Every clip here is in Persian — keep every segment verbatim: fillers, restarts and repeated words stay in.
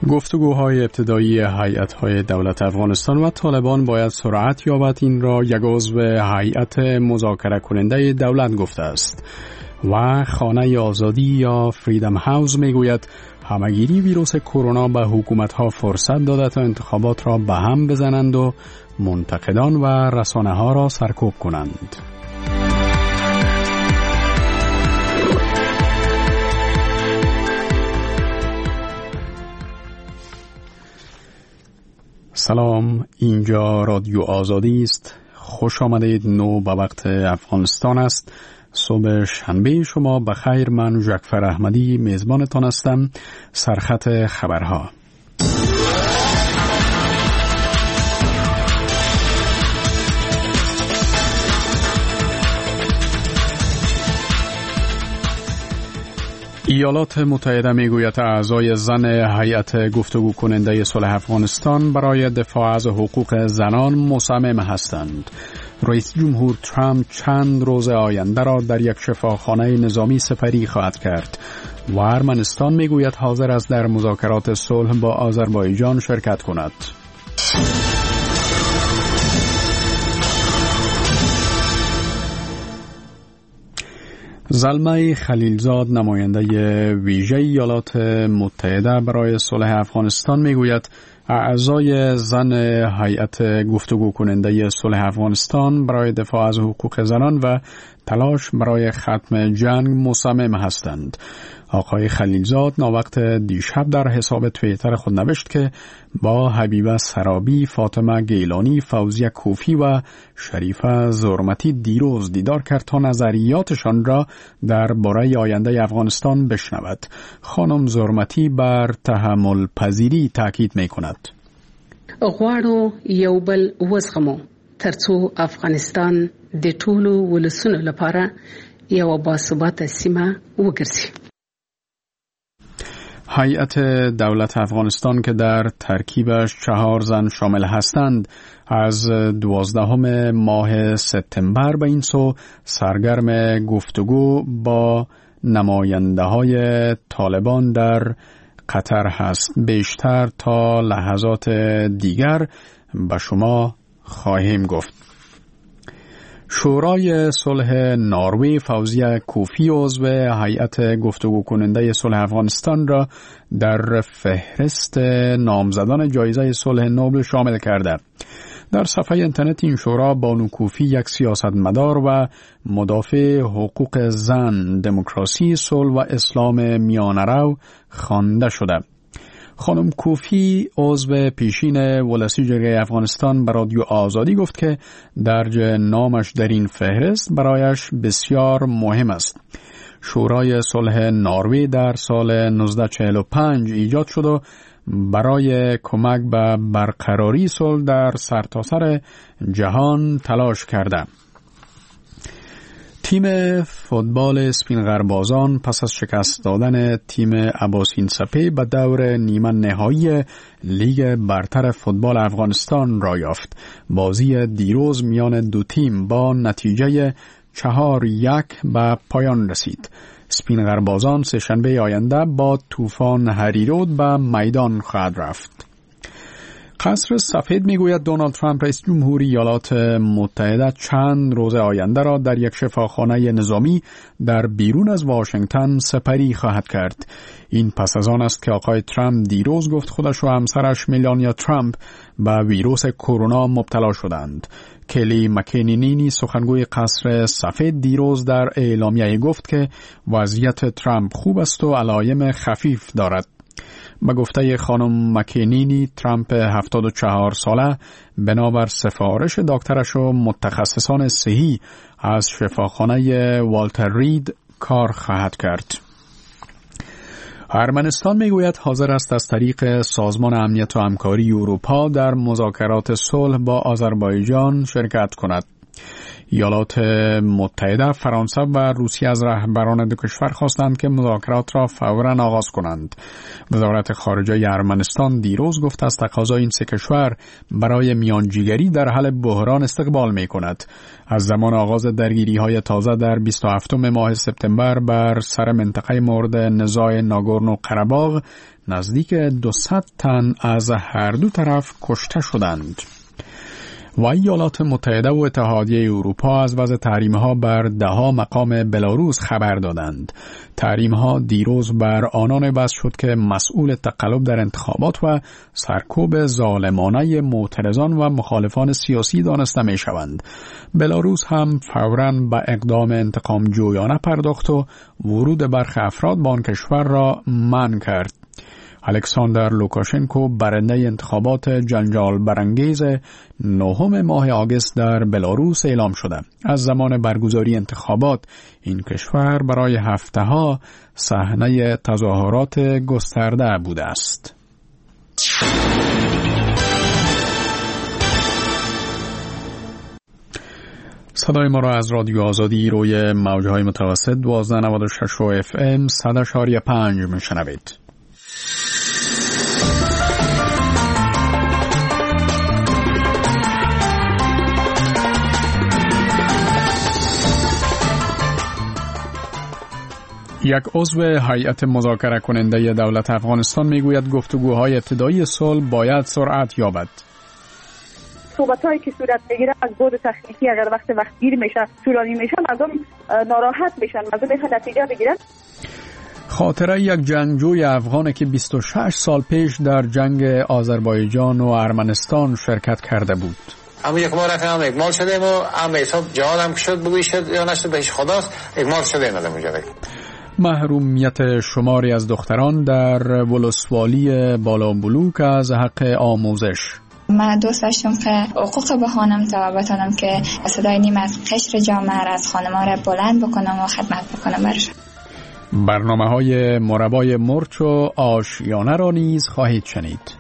گفتگوهای ابتدایی هیئت‌های دولت افغانستان و طالبان باید سرعت یابد. این را یک عضو هیئت مذاکره کننده دولت گفته است و خانه آزادی یا فریدم هاوس میگوید همگیری ویروس کرونا به حکومت‌ها فرصت داده تا انتخابات را به هم بزنند و منتقدان و رسانه‌ها را سرکوب کنند. سلام، اینجا رادیو آزادی است. خوش آمدید. نو به وقت افغانستان است. صبح شنبه شما بخیر. من جعفر احمدی میزبانتان هستم. سرخط خبرها. ایالات متحده میگوید اعضای زن هیئت گفتگو کننده صلح افغانستان برای دفاع از حقوق زنان مصمم هستند. رئیس جمهور ترامپ چند روز آینده را در یک شفاخانه نظامی سپری خواهد کرد و ارمنستان میگوید حاضر است در مذاکرات صلح با آذربایجان شرکت کند. زلمه خلیلزاد، نماینده ویژه ایالات متحده برای صلح افغانستان میگوید اعضای زن هیئت گفتگو کننده صلح افغانستان برای دفاع از حقوق زنان و تلاش برای ختم جنگ مصمم هستند. آقای خلیلزاد ناوقت دیشب در حساب توییتر خود نوشت که با حبیبه سرابی، فاطمه گیلانی، فوزیه کوفی و شریفه زرمتی دیروز دیدار کرد تا نظریاتشان را در باره آینده افغانستان بشنود. خانم زرمتی بر تحمل پذیری تاکید می کند. غواړو یو بل وزغمو ترڅو افغانستان د ټولو ولسونو لپاره یو باثباته سیمه وګرځي. هیئت دولت افغانستان که در ترکیبش چهار زن شامل هستند از دوازدهم ماه سپتامبر به این سو سرگرم گفتگو با نماینده های طالبان در قطر هست. بیشتر تا لحظات دیگر به شما خواهیم گفت. شورای صلح نروژ فوزیه کوفی عضو هیئت گفتگو کننده صلح افغانستان را در فهرست نامزدان جایزه صلح نوبل شامل کرده. در صفحه اینترنت این شورا بانو کوفی یک سیاستمدار و مدافع حقوق زن، دموکراسی، صلح و اسلام میانه‌رو خوانده شده. خانم کوفی عضو پیشین ولسی جرگه افغانستان به رادیو آزادی گفت که درج نامش در این فهرست برایش بسیار مهم است. شورای صلح نروژ در سال نوزده چهل و پنج ایجاد شد و برای کمک به برقراری صلح در سرتاسر جهان تلاش کرده. تیم فوتبال اسپینغربازان پس از شکست دادن تیم اباسین سپه به دور نیمه نهایی لیگ برتر فوتبال افغانستان را یافت. بازی دیروز میان دو تیم با نتیجه چهار یک به پایان رسید. اسپینغربازان سه‌شنبه آینده با طوفان هریرود به میدان خواهد رفت. قصر سفید میگوید دونالد ترامپ رئیس جمهوری ایالات متحده چند روز آینده را در یک شفاخانه نظامی در بیرون از واشنگتن سپری خواهد کرد. این پس از آن است که آقای ترامپ دیروز گفت خودش و همسرش میلانیا ترامپ به ویروس کرونا مبتلا شدند. کلی مکینینی سخنگوی قصر سفید دیروز در اعلامیه گفت که وضعیت ترامپ خوب است و علایم خفیف دارد. به گفته خانم مکینینی، ترامپ هفتاد و چهار ساله بنابر سفارش دکترش و متخصصان صحی از شفاخانه والتر رید کار خواهد کرد. ارمنستان میگوید حاضر است از طریق سازمان امنیت و همکاری اروپا در مذاکرات صلح با آذربایجان شرکت کند. ایالات متحده، فرانسه و روسیه از رهبران دو کشور خواستند که مذاکرات را فوراً آغاز کنند. وزارت خارجه ارمنستان دیروز گفت از تقاضای این سه کشور برای میانجیگری در حل بحران استقبال می کند. از زمان آغاز درگیری‌های تازه در بیست و هفتم ماه سپتامبر بر سر منطقه مورد نزاع ناگورنو قره‌باغ نزدیک دویست تن از هر دو طرف کشته شدند. و ایالات متحده و اتحادیه اروپا از وضع تحریم‌ها بر ده‌ها مقام بلاروس خبر دادند. تحریم‌ها دیروز بر آنان وضع شد که مسئول تقلب در انتخابات و سرکوب ظالمانه معترضان و مخالفان سیاسی دانسته می‌شوند. بلاروس هم فوراً به اقدام انتقام جویانه پرداخت و ورود برخی افراد به آن کشور را منع کرد. الکساندر لوکاشنکو برنده انتخابات جنجال برانگیز نهم ماه آگوست در بلاروس اعلام شده. از زمان برگزاری انتخابات این کشور برای هفته‌ها صحنه تظاهرات گسترده بوده است. صدای ما را از رادیو آزادی روی موج‌های متوسط دوازده ممیز نود و شش اف ام صد و پنج میشنوید. یک عضو هیئت مذاکره کننده دولت افغانستان میگوید گفتگوهای ابتدایی صلح باید سرعت یابد. صحبت‌هایی که صورت بگیره از بعد تخنیکی اگر وقت وقت گیر میشه طولانی میشه مردم ناراحت میشن، مردم میخوان نتیجه بگیرن. خاطره یک جنگجوی افغانه که بیست و شش سال پیش در جنگ آذربایجان و ارمنستان شرکت کرده بود. اما یک بار رفتم اکمال شدیم و هم حساب جهاد هم شد بگوی شد یا نشد بهش خداست اکمال شدیم از اونجا. محرومیت شماری از دختران در ولسوالی بالابلوک از حق آموزش. من دوست داشتم که حقوق بخوانم تا بتونم که صدای نیم از قشر جامعه از خانم‌ها را بلند بکنم و خدمت بکنم برشان. برنامه‌های مربای مرچ و آشیانه را نیز خواهید شنید.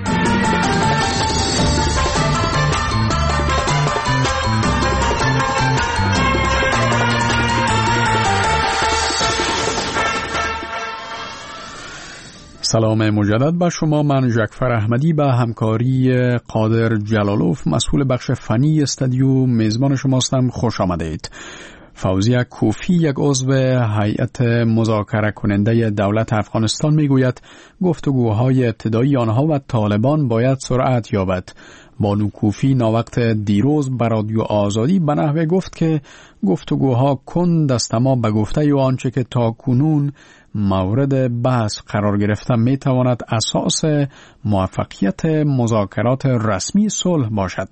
سلام مجدد به شما. من جعفر احمدی به همکاری قادر جلالوف مسئول بخش فنی استودیو میزبان شماستم. خوش آمدید. فوزیه کوفی یک عضو هیئت مذاکره کننده دولت افغانستان میگوید گفتگوهای ابتدایی آنها و طالبان باید سرعت یابد. بانو کوفی ناوقت دیروز به رادیو آزادی به نحوه گفت که گفتگوها کند است اما به گفته و آنچه که تا کنون مورد بحث قرار گرفته می تواند اساس موفقیت مذاکرات رسمی صلح باشد.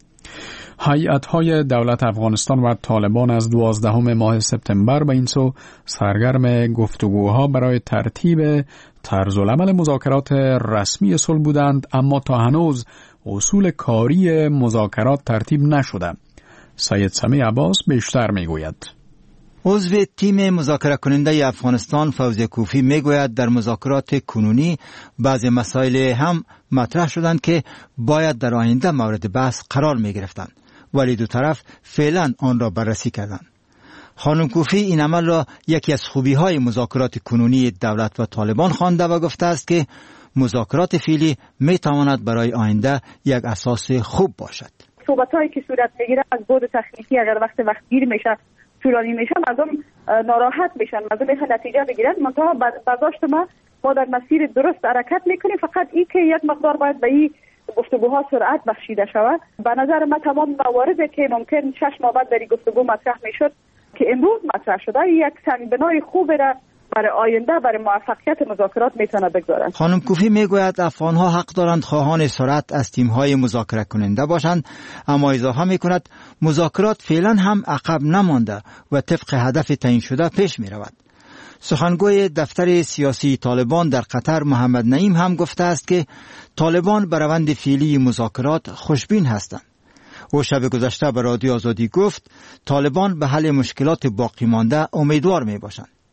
هیئت‌های دولت افغانستان و طالبان از دوازدهم ماه سپتامبر به این سو سرگرم گفتگوها برای ترتیب طرزالعمل مذاکرات رسمی صلح بودند، اما تا هنوز اصول کاری مذاکرات ترتیب نشده. سید سمی عباس بیشتر میگوید. عضو تیم مذاکره کننده افغانستان فوزی کوفی میگوید در مذاکرات کنونی بعضی مسائل هم مطرح شدند که باید در آینده مورد بحث قرار می گرفتند، ولی دو طرف فعلا آن را بررسی کردند. خانم کوفی این عمل را یکی از خوبی های مذاکرات کنونی دولت و طالبان خوانده و گفته است که مذاکرات فعلی می تواند برای آینده یک اساس خوب باشد. صحبت هایی که صورت بگیره از بعد تخنیکی اگر وقت وقت گیر میشه طولانی میشه مردم ناراحت میشن، مردم میخوان نتیجه بگیرن. منتها برداشت ما ما در مسیر درست حرکت میکنیم، فقط این که یک مقدار باید به این گفتگوها سرعت بخشیده شود. به نظر من تمام مواردی که ممکن شش ماه بعد در این گفتگو مطرح میشد که امروز مطرح شده یک سنگبنای خوبی را برای آینده برای موفقیت مذاکرات میتونه بگذارند. خانم کوفی میگوید افغانها حق دارند خواهان سرعت از تیم‌های مذاکره کننده باشند، اما اضافه میکند مذاکرات فعلا هم عقب نمانده و طبق هدف تعیین شده پیش میرود. سخنگوی دفتر سیاسی طالبان در قطر محمد نعیم هم گفته است که طالبان به روند فعلی مذاکرات خوشبین هستند. او شب گذشته به رادیو آزادی گفت طالبان به حل مشکلات باقی مانده امیدوار می باشند.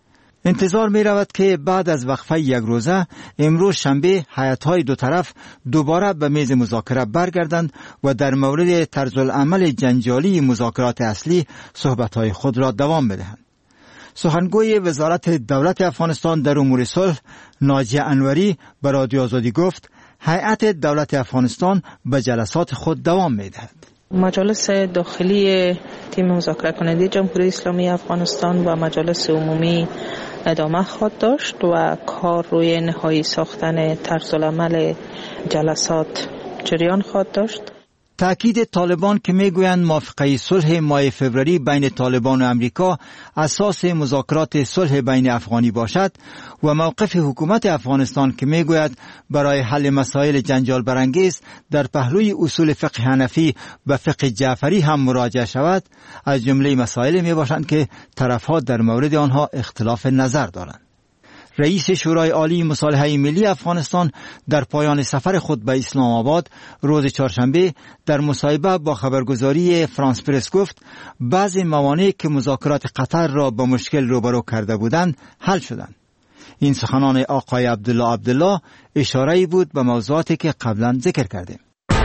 انتظار می رود که بعد از وقفه یک روزه امروز شنبه هیئت‌های دو طرف دوباره به میز مذاکره برگردند و در مورد طرز العمل جنجالی مذاکرات اصلی صحبت‌های خود را دوام بدهند. سخنگوی وزارت دولت افغانستان در امور صلح ناجیه انوری به رادیو آزادی گفت هیئت دولت افغانستان به جلسات خود دوام می‌دهد. مجالس داخلی تیم مذاکره کننده جمهوری اسلامی افغانستان و مجالس عمومی ادامه خواهد داشت و کار روی نهایی ساختن طرز العمل جلسات جریان خواهد داشت. تأکید طالبان که میگویند موافقه صلح ماه فوریه بین طالبان و امریکا اساس مذاکرات صلح بین افغانی باشد و موقف حکومت افغانستان که میگوید برای حل مسائل جنجال برانگیز در پهلوی اصول فقه حنفی و فقه جعفری هم مراجعه شود، از جمله مسائل می باشند که طرفها در مورد آنها اختلاف نظر دارند. رئیس شورای عالی مصالحه ملی افغانستان در پایان سفر خود به اسلام آباد روز چهارشنبه در مصاحبه با خبرگزاری فرانس پرس گفت بعضی موانعی که مذاکرات قطر را با مشکل روبرو کرده بودند حل شدند. این سخنان آقای عبدالله عبدالله اشاره‌ای بود به موضوعاتی که قبلا ذکر کردیم.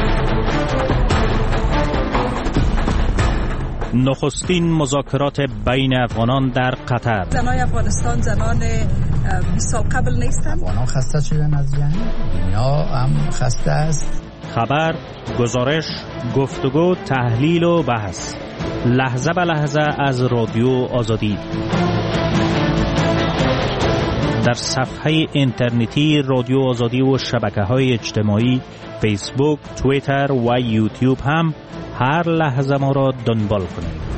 نخستین مذاکرات بین افغانان در قطر. زنای افغانستان زنان بیست سال قبل نیستند. افغانان خسته شدن از جنگ، دنیا هم خسته است. خبر، گزارش، گفتگو، تحلیل و بحث، لحظه به لحظه از رادیو آزادی. در صفحه اینترنتی رادیو آزادی و شبکه‌های اجتماعی فیسبوک، توییتر و یوتیوب هم هر لحظه ما را دنبال کنید.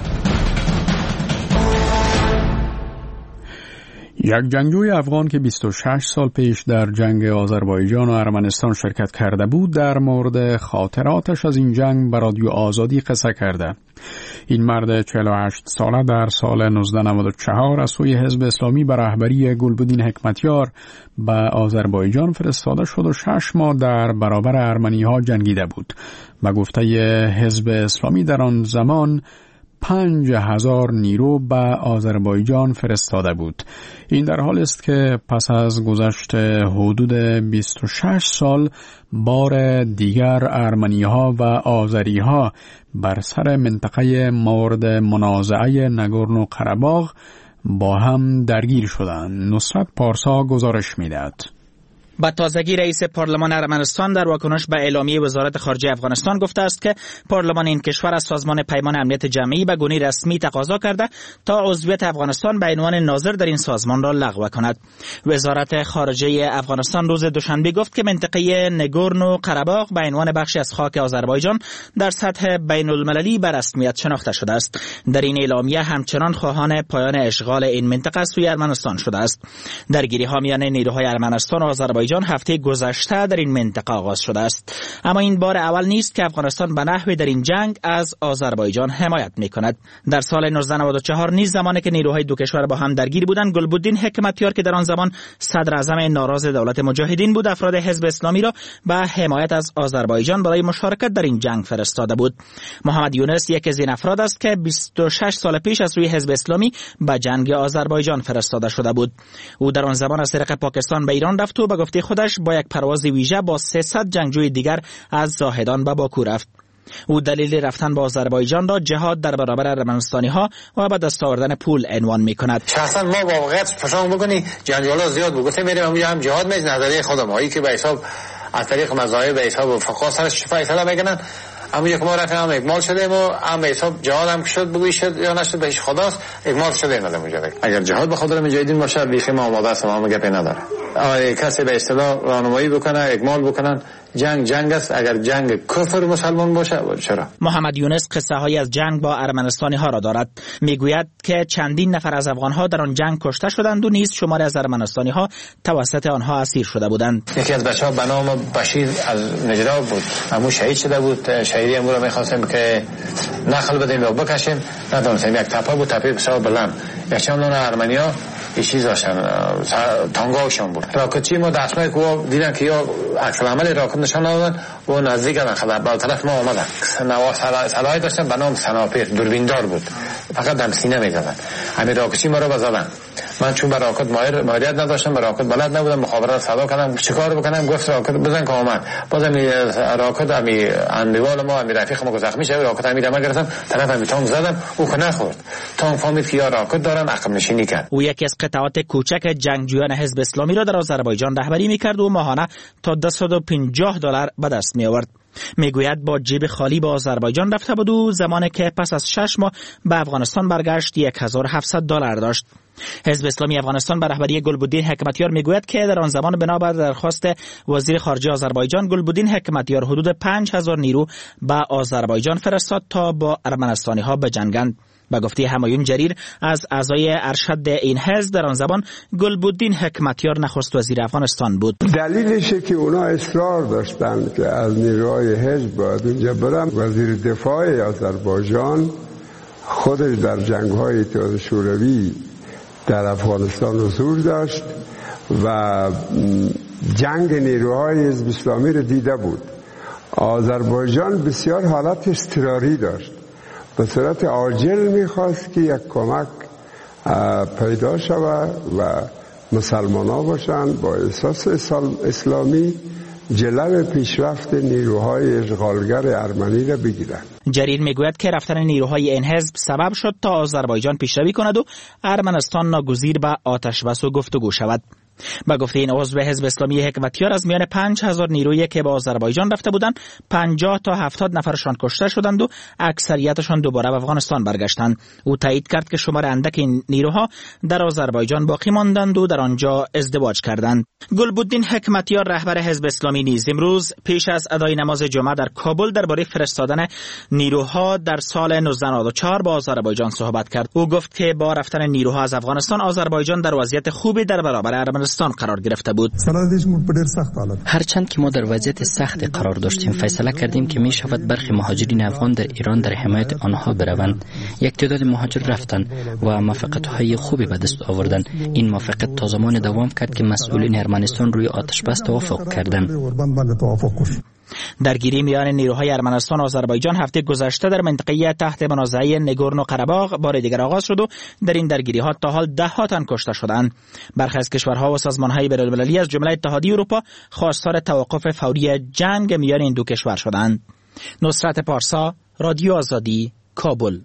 یک جنگجوی افغان که بیست و شش سال پیش در جنگ آذربایجان و ارمنستان شرکت کرده بود در مورد خاطراتش از این جنگ به رادیو آزادی قصه کرده. این مرد چهل و هشت ساله در سال نوزده نود و چهار از سوی حزب اسلامی به رهبری گلبدین حکمتیار به آذربایجان فرستاده شد و شش ماه در برابر ارمنی ها جنگیده بود. به گفته حزب اسلامی در آن زمان پنج هزار نیرو به آذربایجان فرستاده بود. این در حال است که پس از گذشت حدود بیست و شش سال بار دیگر ارمنی ها و آذری ها بر سر منطقه مورد منازعه نگورنو قره‌باغ با هم درگیر شدند. نصرت پارسا گزارش می‌دهد. با تازگی رئیس پارلمان ارمنستان در واکنش به اعلامیه وزارت خارجه افغانستان گفته است که پارلمان این کشور از سازمان پیمان امنیت جمعی به گونه رسمی تقاضا کرده تا عضویت افغانستان به عنوان ناظر در این سازمان را لغو کند. وزارت خارجه افغانستان روز دوشنبه گفت که منطقه نگورنو قره‌باغ به عنوان بخشی از خاک آذربایجان در سطح بین المللی به رسمیت شناخته شده است. در این اعلامیه همچنان خواهان پایان اشغال این منطقه از سوی ارمنستان شده است. درگیری ها میان نیروهای ارمنستان و آذربایجان هفته گذشته در این منطقه آغاز شده است. اما این بار اول نیست که افغانستان به نحوی در این جنگ از آذربایجان حمایت می‌کند. در سال نوزده نود و چهار نیز زمانی که نیروهای دو کشور با هم درگیر بودند، گلبدین حکمتیار که در آن زمان صدر اعظم ناراض دولت مجاهدین بود، افراد حزب اسلامی را به حمایت از آذربایجان برای مشارکت در این جنگ فرستاده بود. محمد یونس یکی از این افراد است که بیست و شش سال پیش از روی حزب اسلامی به جنگ آذربایجان فرستاده شده بود. او در آن زمان از طریق پاکستان به ایران رفت و به گفته خودش با یک پرواز ویژه با سیصد جنگجوی دیگر از زاهدان به باکو رفت. او دلیل رفتن به آذربایجان را جهاد در برابر ارمنستانی ها و به دست آوردن پول عنوان می‌کند. شخصا ما با واقعیت پشان بکنی جنجالا زیاد بود، گفتم میریم اونجا هم جهاد میز نظریه خودم هایی که به حساب از طریق مذاهب به حساب فقها سرش فیصله میکنن. اما یک ما رفتیم هم اکمال شدیم و هم به حساب جهاد هم شد بگوی شد یا نشد بهش خداست اکمال شدیم ندم اونجا. اگر جهاد به خاطر مجاهدین باشه بیخی ما آماده است، ما گپی نداره. آیا کسی به اصطلاح راهنمایی بکنه اکمال بکنن جنگ جنگ است، اگر جنگ کفر مسلمان باشه چرا؟ محمد یونس قصه های از جنگ با ارمنستانی ها را دارد. میگوید که چندین نفر از افغان ها در آن جنگ کشته شدند و نیز شماری از ارمنستانی ها توسط آنها اسیر شده بودند. یکی از بچه‌ها به نام بشیر از نجراب بود، همون شهید شده بود. شهیدی امور می‌خواستیم که نخل بدیم یا بکشیم، ندانستیم. یک تپه بود، تپه بسیار بلند. یک چند ارمنی‌ها یه چیز داشتن، تانگاوشان بود. راکتچی ما دستمای که دیدن که یا عکس العمل راکت نشان دادن و نزدیک آمدن، خبر به طرف ما آمدن. نوا سلاحی داشتن به نام سناپر، دوربیندار بود، فقط دم سینه می‌زدن. همین راکتچی ما رو بزدن. من چون برای راکت ماهر ماهریت نداشتم، برای راکت بلد نبودم، مخابرات صدا کردم چیکار بکنم، گفت راکت بزن که آمد. بازم راکت امی اندوال ما امی رفیق ما زخمی شد، راکت امی دم گرفتم، طرف امی تانک زدم، او که نخورد. تانک فهمید که یا راکت دارن، عقب نشینی کرد. او یکی از قطعات کوچک جنگجویان حزب اسلامی را در آذربایجان رهبری می‌کرد و ماهانه تا دویست و پنجاه دلار به دست می‌آورد. میگوید با جیب خالی به آذربایجان رفته بود و زمانی که پس از شش ماه به افغانستان برگشت یک هزار و هفتصد دلار داشت. حزب اسلامی افغانستان به رهبری گلبدین حکمتیار میگوید که در آن زمان بنابر درخواست وزیر خارجه آذربایجان، گلبدین حکمتیار حدود پنج هزار نیرو به آذربایجان فرستاد تا با ارمنستانی ها بجنگند. به گفته همایون جریر از اعضای ارشد این حزب، در آن زمان گلبدین حکمتیار نخست وزیر افغانستان بود. دلیلشه که اونا اصرار داشتن که از نیروهای حزب باید اونجا برن. وزیر دفاع آذربایجان خودش در جنگ‌های اتحاد شوروی در افغانستان حضور داشت و جنگ نیروهای حزب اسلامی را دیده بود. آذربایجان بسیار حالت اضطراری داشت، به صورت عاجل میخواست که یک کمک پیدا شود و مسلمان ها باشند با اساس اسلامی جلو پیشرفت نیروهای اشغالگر ارمنی را بگیرند. جریر میگوید که رفتن نیروهای این حزب سبب شد تا آذربایجان پیشروی کند و ارمنستان ناگزیر به آتش بس و گفتگو شود. با گفته این عضو حزب اسلامی حکمتیار، از میان پنج هزار نیرویی که به آذربایجان رفته بودند، پنجاه تا هفتاد نفرشان کشته شدند و اکثریتشان دوباره به افغانستان برگشتند. او تایید کرد که شمار اندک این نیروها در آذربایجان باقی ماندند و در آنجا ازدواج کردند. گلبدین حکمتیار رهبر حزب اسلامی نیز امروز پیش از ادای نماز جمعه در کابل درباره فرستادن نیروها در سال نوزده نود و چهار به آذربایجان صحبت کرد. او گفت که با رفتن نیروها از افغانستان، آذربایجان در وضعیت خوبی در برابر ارمنستان قرار گرفته بود. هرچند که ما در وضعیت سخت قرار داشتیم، فیصله کردیم که می شود برخی مهاجرین افغان در ایران در حمایت آنها بروند. یک تعداد مهاجر رفتند و موافقت‌های خوبی به دست آوردند. این موافقت تا زمان دوام کرد که مسئولین ارمنستان روی آتش بس توافق کردند. درگیری میان نیروهای ارمنستان و آذربایجان هفته گذشته در منطقه تحت منازعه نگورنو قره‌باغ بار دیگر آغاز شد و در این درگیری‌ها تا حال ده ها تن کشته شدند. برخی از کشورها و سازمان‌های بین‌المللی از جمله اتحادیه اروپا خواستار توقف فوری جنگ میان این دو کشور شدند. نصرت پارسا، رادیو آزادی، کابل.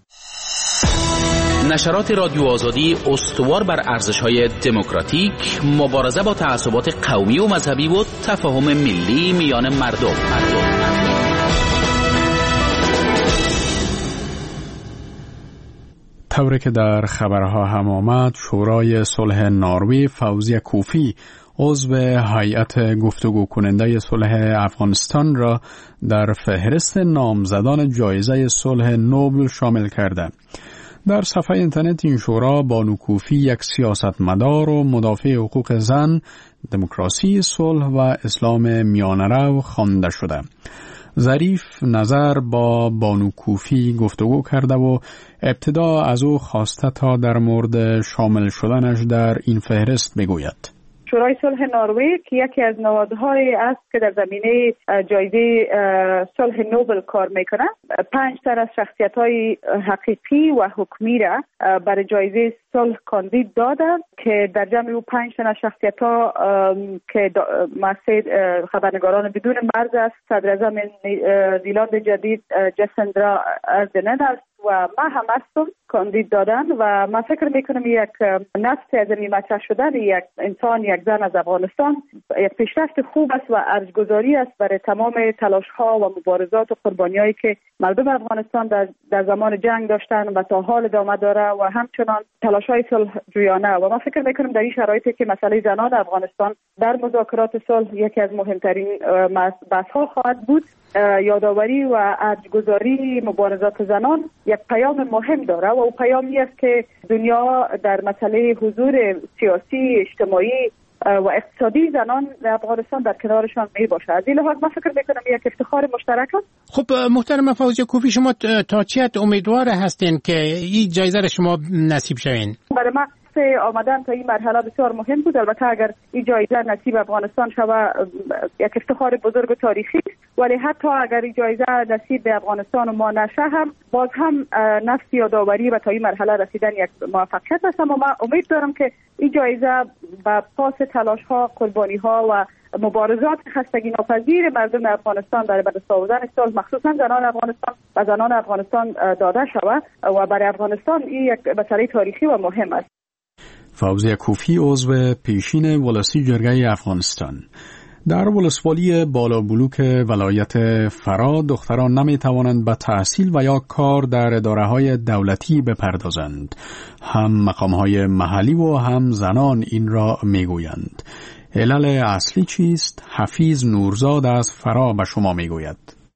نشرات رادیو آزادی استوار بر ارزش‌های دموکراتیک، مبارزه با تعصبات قومی و مذهبی و تفاهم ملی میان مردم. طوری که در خبرها هم آمد، شورای صلح نروژ فوزی کوفی عضو هیئت گفتگو کننده صلح افغانستان را در فهرست نامزدان جایزه صلح نوبل شامل کرده. در صفحه اینترنت این شورا بانو کوفی یک سیاستمدار و مدافع حقوق زن، دموکراسی، صلح و اسلام میانه‌رو خوانده شده. ظریف نظر با بانو کوفی گفتگو کرده و ابتدا از او خواسته تا در مورد شامل شدنش در این فهرست بگوید. شورای صلح نروژ که یکی از نهادهایی است که در زمینه جایزه صلح نوبل کار میکنه، پنج تن از شخصیت‌های حقیقی و حکمی را برای جایزه صلح کاندید دادند که در جمع او پنج تن از شخصیت‌ها که مسئول خبرنگاران بدون مرز است، صدر اعظم زیلند جدید جسندرا اردنن است و ما هم هستم کاندید دادن و من فکر میکنم یک نفس از این مطرح شدن یک انسان، یک زن از افغانستان یک پیشرفت خوب است و ارزش‌گذاری است برای تمام تلاش ها و مبارزات و قربانی هایی که مردم افغانستان در, در زمان جنگ داشتن و تا حال ادامه داره و همچنان تلاش های صلح جویانه. و من فکر میکنم در این شرایطی که مسئله زنان افغانستان در مذاکرات صلح یکی از مهمترین بحث ها خواهد بود، یادآوری و ارزش‌گذاری مبارزات زنان یک پیام مهم داره و او پیامی است که دنیا در مسئله حضور سیاسی، اجتماعی و اقتصادی زنان در افغانستان در کنارشان می باشه. از این لحاظ من فکر میکنم یک افتخار مشترک است. خب محترم فوزی کوفی، شما تا چه حد امیدوار هستین که این جایزه را شما نصیب شوین؟ برای من آمدن تا این مرحله بسیار مهم بود. البته اگر این جایزه نصیب افغانستان شود یک افتخار بزرگ و تاریخی است ولی حتی اگر این جایزه نصیب به افغانستان و ما نشه هم باز هم نفس یادآوری و تا این مرحله رسیدن یک موفقیت است. اما من امید دارم که این جایزه به پاس تلاش ها، قربانی ها و مبارزات خستگی ناپذیر مردم افغانستان برای به دست آوردن صلح، مخصوصا زنان افغانستان و زنان افغانستان داده شود و برای افغانستان این یک مسئله تاریخی و مهم است. فوزیه کوفی، عضو پیشین ولسی جرگه افغانستان. در ولسوالی بالا بلوک ولایت فرا دختران نمی توانند به تحصیل و یا کار در اداره‌های دولتی بپردازند. هم مقام‌های محلی و هم زنان این را میگویند. علل اصلی چیست؟ حفیظ نورزاد از فرا به شما میگوید.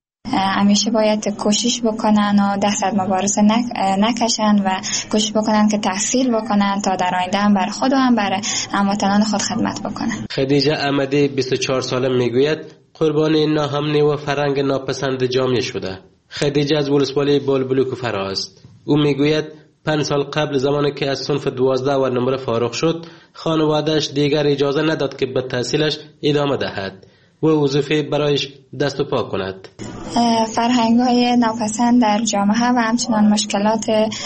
همیشه باید کوشش بکنن و دست از مبارزه نکشن و کوشش بکنن که تحصیل بکنن تا در آینده هم بر خود و هم بر هموطنان خود خدمت بکنن. خدیجه احمدی بیست و چهار ساله میگوید قربانی ناامنی و فرهنگ ناپسند جامعه شده. خدیجه از ولسوالی بالبلوک فرا است. او میگوید پنج سال قبل زمانی که از صنف دوازده و نمره فارغ شد، خانواده‌اش دیگر اجازه نداد که به تحصیلش ادامه دهد و وظیفه برایش دست و پا کند. فرهنگ‌های ناپسند در جامعه و همچنان مشکلات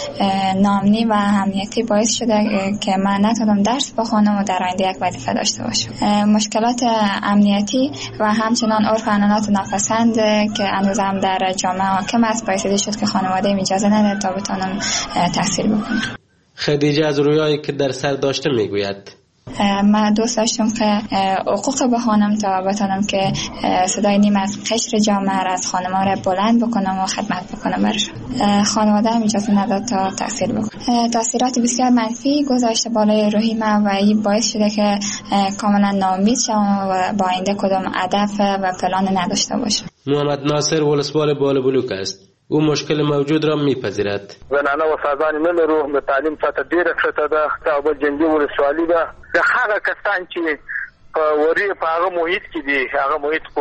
ناامنی و امنیتی باعث شده که من نتونم درس بخونم و در آینده یک وظیفه داشته باشم. مشکلات امنیتی و همچنان عرف و عنعنات ناپسند که هنوز هم در جامعه حاکم است باعث شد که خانواده اجازه نده تا بتونم تحصیل بکنم. خدیجه از رویایی که در سر داشته میگوید من دوست داشتم که حقوق بخوانم تا بتونم که صدای نیم از قشر جامعه را از خانم‌ها را بلند بکنم و خدمت بکنم برشون. خانواده هم اجازه نداد تا تحصیل بکنم. تاثیرات بسیار منفی گذاشته بالای روحی من و این باعث شده که کاملا ناامید شوم و با آینده کدام هدف و پلان نداشته باشم. محمد ناصر ولسوال بالبلوک است. او مشکل موجود را میپذیرد. زنانه و سازانی نلرو به تعلیم سطح ډیره ښه ده. دا جنګي ولسوالي ده. د هغه کسان چې په وری په هغه محیط کې دي، هغه محیط خو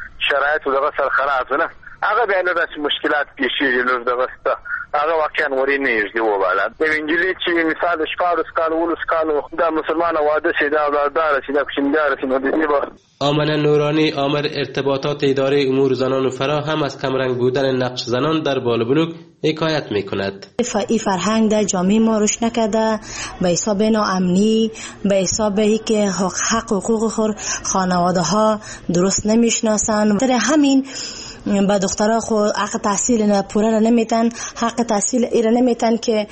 شرایط دغه سره خراب نه، هغه بیا نه داسې مشکلات پیښیږي نو دغه ست هغه واقعا وری نه یږي و بالا. د انجلي چې مثال شپږ کال ولس کال دا مسلمان واده شي دا دار شي دا کومدار شي نو دې به آمنه نورانی آمر ارتباطات اداره امور زنان و فرا هم از کمرنگ بودن نقش زنان در بالبلوک حکایت میکند. این فرهنگ در جامعه ما رشد نکرده به حساب ناامنی، به حساب ای که حق حقوق خور خانواده ها درست نمیشناسن. در همین با دخترها خو حق تحصیل نه پوره نمیتن، حق تحصیل ایره نمیتن که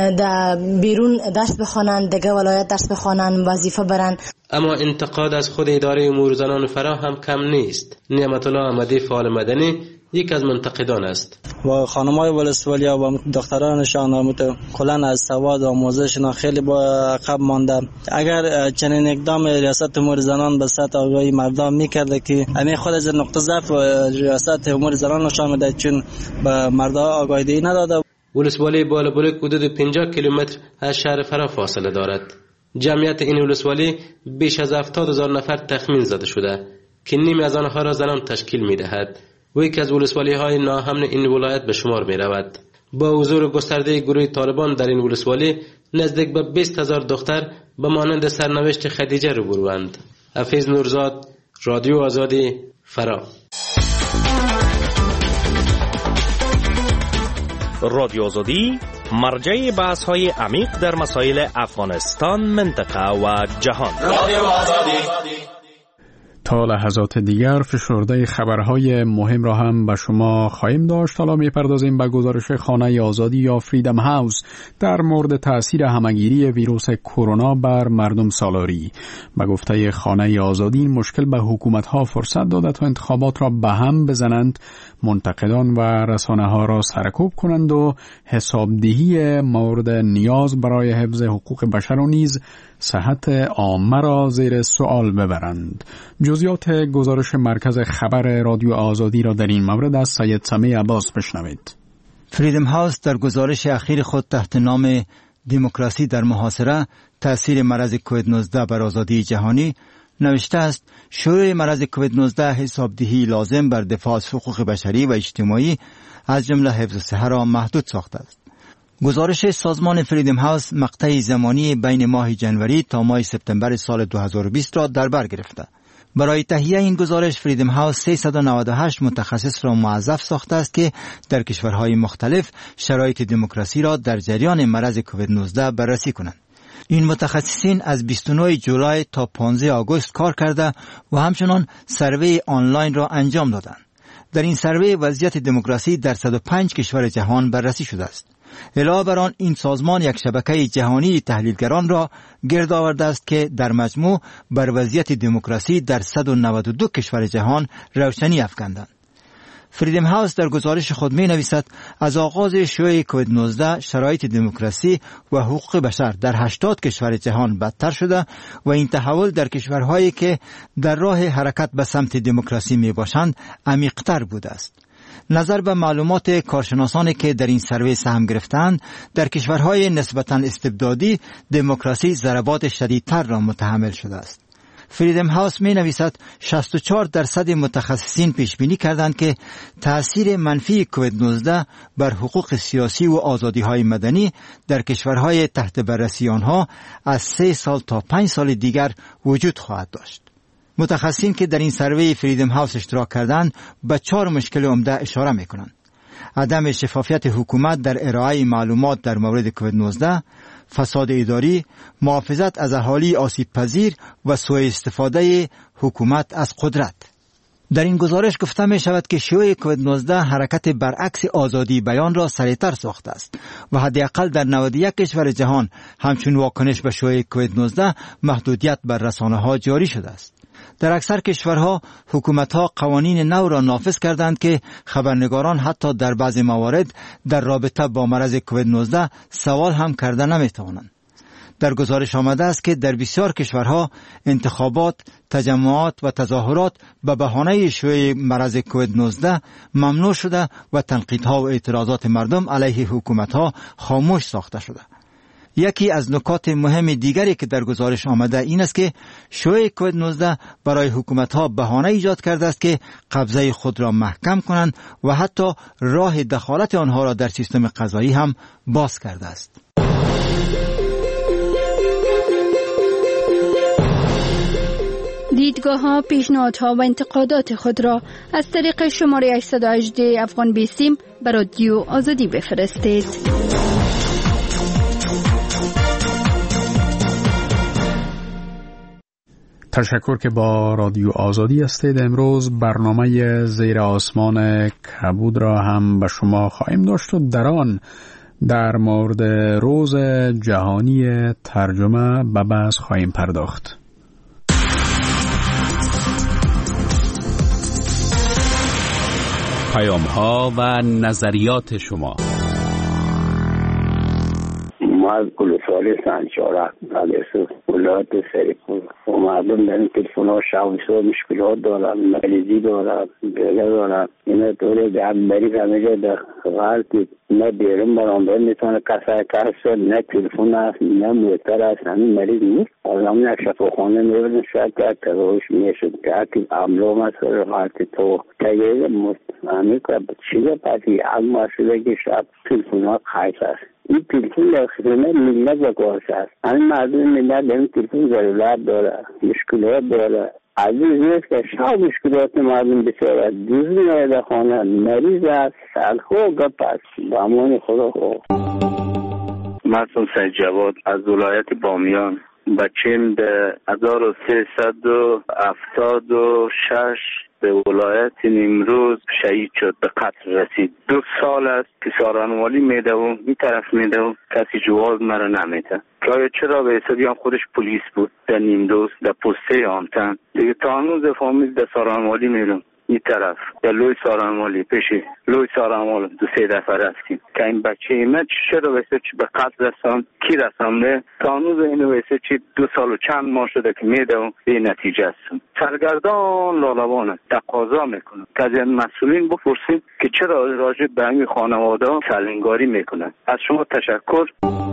در بیرون درس بخوانن، دیگه ولایت درس بخوانن، وظیفه برن. اما انتقاد از خود اداره امور زنان و فرا هم کم نیست. نعمت الله احمدی فعال مدنی یک از منتقدان است. و خانم‌های ولسوالی و دخترانشان کلاً از سواد و آموزششان خیلی با عقب مانده. اگر چنین اقدام ریاست امور زنان به سطح آگاهی مردم میکرده که همین خود از نقطه ضعف ریاست امور زنان نشان میده، چون به مردم آگاهی دهی نداده. ولسوالی بالبلوک حدود پنجاه کیلومتر از شهر فرا فاصله دارد. جمعیت این ولسوالی بیش از هفتاد هزار نفر تخمین زده شده که نیم از آنها را زنان تشکیل میدهد و یکی از ولسوالی های ناامن این ولایت به شمار می رود. با حضور گسترده گروه طالبان در این ولسوالی نزدیک به بیست هزار دختر به مانند سرنوشت خدیجه روبروند. حفیظ نورزاد، رادیو آزادی، فرا. رادیو آزادی مرجع بحث های عمیق در مسائل افغانستان، منطقه و جهان. رادیو آزادی. تا لحظات دیگر فشرده خبرهای مهم را هم به شما خواهیم داشت. حالا میپردازیم به گزارش خانه آزادی یا فریدم هاوس در مورد تأثیر همگیری ویروس کرونا بر مردم سالاری. به گفته خانه آزادی این مشکل به حکومت‌ها فرصت داده تا انتخابات را به هم بزنند، منتقدان و رسانه‌ها را سرکوب کنند و حسابدهی مورد نیاز برای حفظ حقوق بشر و نیز صحت عامه را زیر سوال ببرند. جزئیات گزارش مرکز خبر رادیو آزادی را در این مورد از سید سمیع عباس بشنوید. فریدم هاوس در گزارش اخیر خود تحت نام دموکراسی در محاصره، تأثیر مرض کووید نوزده بر آزادی جهانی نوشته است شروع مرض کووید نوزده حسابدهی لازم بر دفاع از حقوق بشری و اجتماعی از جمله حفظ صحت را محدود ساخته است. گزارش سازمان فریدم هاوس مقطع زمانی بین ماه جنوری تا ماه سپتامبر سال دو هزار و بیست را در بر گرفته. برای تهیه این گزارش فریدم هاوس سیصد و نود و هشت متخصص را موظف ساخته است که در کشورهای مختلف شرایط دموکراسی را در جریان مرض کووید نوزده بررسی کنند. این متخصصین از بیست و نه جولای تا پانزده آگوست کار کرده و همچنان سروی آنلاین را انجام دادند. در این سروی وضعیت دموکراسی در صد و پنج کشور جهان بررسی شده است. علاوه بر آن این سازمان یک شبکه جهانی تحلیلگران را گرد آورده است که در مجموع بر وضعیت دموکراسی در صد و نود و دو کشور جهان روشنی افکندند. فریدم هاوس در گزارش خود می نویسد از آغاز شیوع کووید نوزده شرایط دموکراسی و حقوق بشر در هشتاد کشور جهان بدتر شده و این تحول در کشورهایی که در راه حرکت به سمت دموکراسی می باشند عمیق‌تر بوده است. نظر به معلومات کارشناسانی که در این سروی سهم گرفتند، در کشورهای نسبتاً استبدادی دموکراسی ضربات شدیدتر را متحمل شده است. فریدم هاوس می نویسد شصت و چهار درصد متخصصین پیش بینی کردند که تأثیر منفی کووید نوزده بر حقوق سیاسی و آزادی های مدنی در کشورهای تحت بررسی آنها از سه سال تا پنج سال دیگر وجود خواهد داشت. متخصصین که در این سروی فریدم هاوس اشتراک کردند به چهار مشکل عمده اشاره می کنند: عدم شفافیت حکومت در ارائه معلومات در مورد کووید نوزده، فساد اداری، محافظت از اهالی آسیب پذیر و سوء استفاده حکومت از قدرت. در این گزارش گفته می شود که شیوع کووید نوزده حرکت برعکس آزادی بیان را سریعتر ساخته است و حداقل در نود و یک کشور جهان همچون واکنش به شیوع کووید نوزده محدودیت بر رسانه ها جاری شده است. در اکثر کشورها حکومت‌ها قوانین نو را نافذ کردند که خبرنگاران حتی در بعض موارد در رابطه با مرض کووید نوزده سوال هم کرده نمی‌توانند. در گزارش آمده است که در بسیار کشورها انتخابات، تجمعات و تظاهرات به بهانه شیوع مرض کووید نوزده ممنوع شده و تنقیدها و اعتراضات مردم علیه حکومت‌ها خاموش ساخته شده. یکی از نکات مهم دیگری که در گزارش آمده این است که شیوع کووید نوزده برای حکومت‌ها بهانه ایجاد کرده است که قبضه خود را محکم کنند و حتی راه دخالت آنها را در سیستم قضایی هم باز کرده است. دیدگاه‌ها، پیشنهادها و انتقادات خود را از طریق شماره هشت یک هشت افغان بیستیم به رادیو آزادی بفرستید. تشکر که با رادیو آزادی هستید. امروز برنامه زیر آسمان کبود را هم به شما خواهیم داشت و در آن در مورد روز جهانی ترجمه به بحث خواهیم پرداخت. پیام‌ها و نظریات شما. ما از گلسالی سنچاره مدرسه ولایت سریپور و مردم در این تلفن ها شویسا مشکلات دارن، مریضی دارن، بیله دارن. اینا طوری در بری همه در غلطی نه بیرون برانبر میتونه کسای کار شد، نه تلفن هست، نه موتر هست، همین مریض نیست. از همین یک شفاخانه میبردن شاید که تراوش میشد که اکی عملو مسئله غلطی تو تگیه همین که چیزا پسی از مسئله که شب تلفن ها خیص هست. این تلفن در خدمت ملت و کارش هست. همین مردم ملت در این تلفن ضرورت داره، مشکلات داره. عزیز نیست که شاید مشکلات مردم بسیاره دوزی نایده خانه مریض هست، سلخو گپ هست. با امان خدا خواه. محسن سید جواد از ولایت بامیان. بچیم به هزار و سیصد و هفتاد و شش به ولایت نیمروز شهید شد، به قتل رسید. دو سال است که سارنوالی میده و این طرف میده و کسی جواز مرا نمیده. که چرا به حسابی هم خودش پلیس بود در نیمروز در پسته آمتن دیگه تا هنوز فامیل در سارنوالی میرم این طرف در لوی سارنوالی پیشی لوی سارنوالی دو سه دفعه رفتیم که این بچه ایمه چرا ویسه چی به قتل رسان کی رسانده تا هنوز اینو ویسه چی دو سال و چند ماه شده که میده و به نتیجه هستم. سرگردان لالوانه تقاضا میکنه که از این مسئولین بپرسیم که چرا راجع به این خانواده سلنگاری میکنن. از شما تشکر.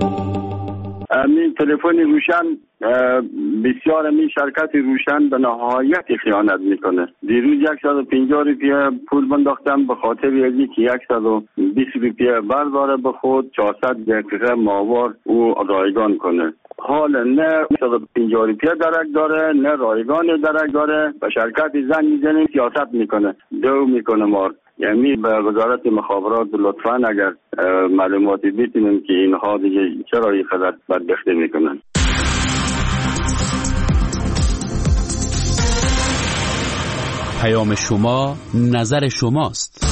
می تلفن روشن بسیار می شرکت روشن به نهایت خیانت میکنه. دیروز صد و پنجاه روپیه پول بنداختم به خاطر یکی که صد و بیست روپیه برداره به خود چهارصد دقیقه ماوار او رایگان کنه. حال نه صد و پنجاه روپیه درک داره، نه رایگان درک داره. به شرکت زنگ میزنیم سیاست میکنه، دو میکنه مار. یعنی به وزارت مخابرات لطفاً اگر معلوماتی بیتونیم که اینها دیگه چرا این قدر بدبختی میکنن. پیام شما، نظر شماست.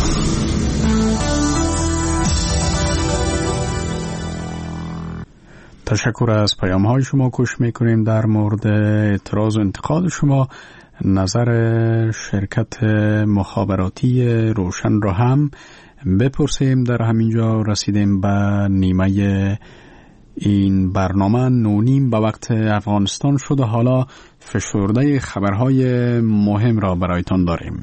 تشکر از پیام های شما. کوشش میکنیم در مورد اعتراض و انتقاد شما نظر شرکت مخابراتی روشن را هم بپرسیم. در همینجا رسیدیم به نیمه این برنامه. نونیم به وقت افغانستان شده. حالا فشرده خبرهای مهم را برایتان داریم.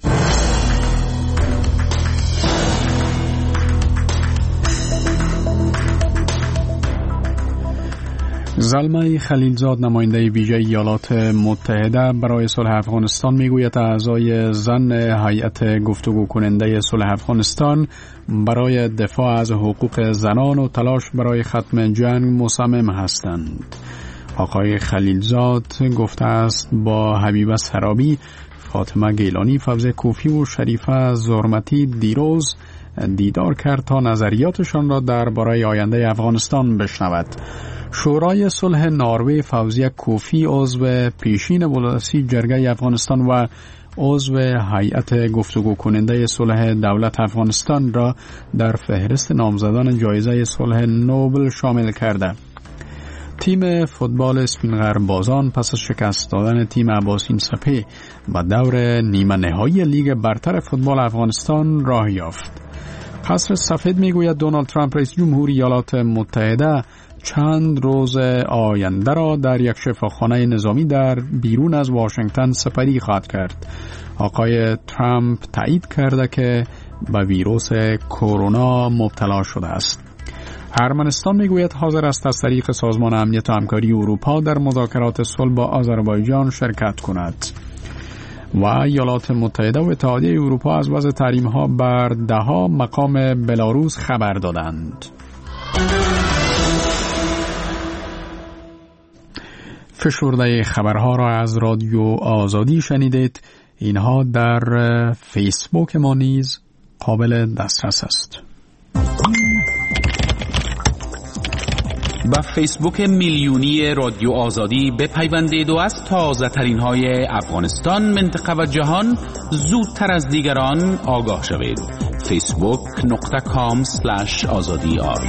زلمه خلیلزاد نماینده ویژه ایالات متحده برای صلح افغانستان میگوید اعضای زن هیئت گفتگو کننده صلح افغانستان برای دفاع از حقوق زنان و تلاش برای ختم جنگ مصمم هستند. آقای خلیلزاد گفته است با حبیبه سرابی، فاطمه گیلانی، فوزه کوفی و شریفه زرمتی دیروز دیدار کرد تا نظریاتشان را درباره آینده افغانستان بشنود. شورای صلح نروژ فوزیه کوفی عضو پیشین ولسی جرگه افغانستان و عضو هیئت گفتگو کننده صلح دولت افغانستان را در فهرست نامزدان جایزه صلح نوبل شامل کرده. تیم فوتبال اسپینغربازان پس از شکست دادن تیم عباسین سپه به دور نیمه نهایی لیگ برتر فوتبال افغانستان راه یافت. قصر سفید میگوید دونالد ترامپ رئیس جمهوری ایالات متحده چند روز آینده را در یک شفاخانه نظامی در بیرون از واشنگتن سپری خواهد کرد. آقای ترامپ تایید کرده که به ویروس کرونا مبتلا شده است. ارمنستان میگوید حاضر است از طریق سازمان امنیت و همکاری اروپا در مذاکرات صلح با آذربایجان شرکت کند. و ایالات متحده و اتحادیه اروپا از وضع تحریم‌ها بر ده‌ها مقام بلاروس خبر دادند. فشرده خبرها را از رادیو آزادی شنیدید. اینها در فیسبوک ما نیز قابل دسترس است. با فیسبوک میلیونی رادیو آزادی بپیوندید و از تازه ترین های افغانستان، منطقه و جهان زودتر از دیگران آگاه شوید. فیسبوک نقطه کام سلش آزادی آر.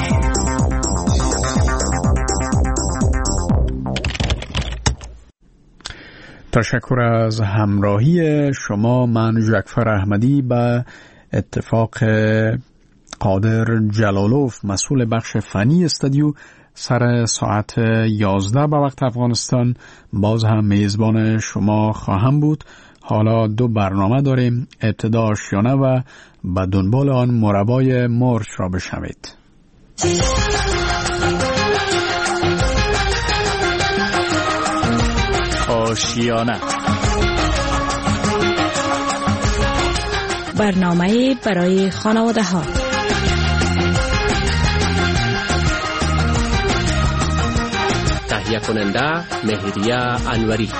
تشکر از همراهی شما. من ژکفر احمدی به اتفاق قادر جلالوف مسئول بخش فنی استودیو سر ساعت یازده به وقت افغانستان باز هم میزبان شما خواهم بود. حالا دو برنامه داریم. ابتدا آشیانه و به دنبال آن مربای مرچ را بشنوید. آشیانه، برنامه برای خانواده ها. تهیه کننده مهریه انوری.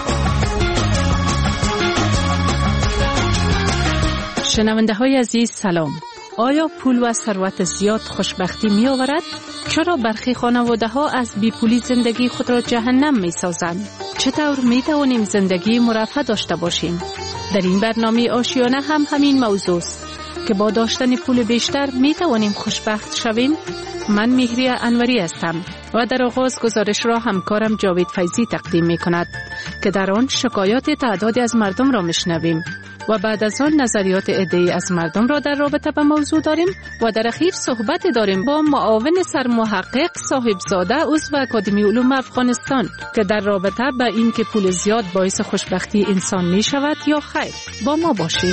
شنونده های عزیز سلام. آیا پول و ثروت زیاد خوشبختی می آورد؟ چرا برخی خانواده ها از بی پولی زندگی خود را جهنم می سازند؟ چطور می توانیم زندگی مرفه داشته باشیم؟ در این برنامه آشیانه هم همین موضوع است که با داشتن پول بیشتر می توانیم خوشبخت شویم. من مهریه انوری هستم و در آغاز گزارش را همکارم جاوید فیضی تقدیم می کند که در آن شکایات تعدادی از مردم را میشنویم و بعد از آن نظریات عده‌ای از مردم را در رابطه با موضوع داریم و در اخیر صحبت داریم با معاون سرمحقق صاحبزاده عضو اکادمی علوم افغانستان که در رابطه با این که پول زیاد باعث خوشبختی انسان می شود یا خیر. با ما باشید.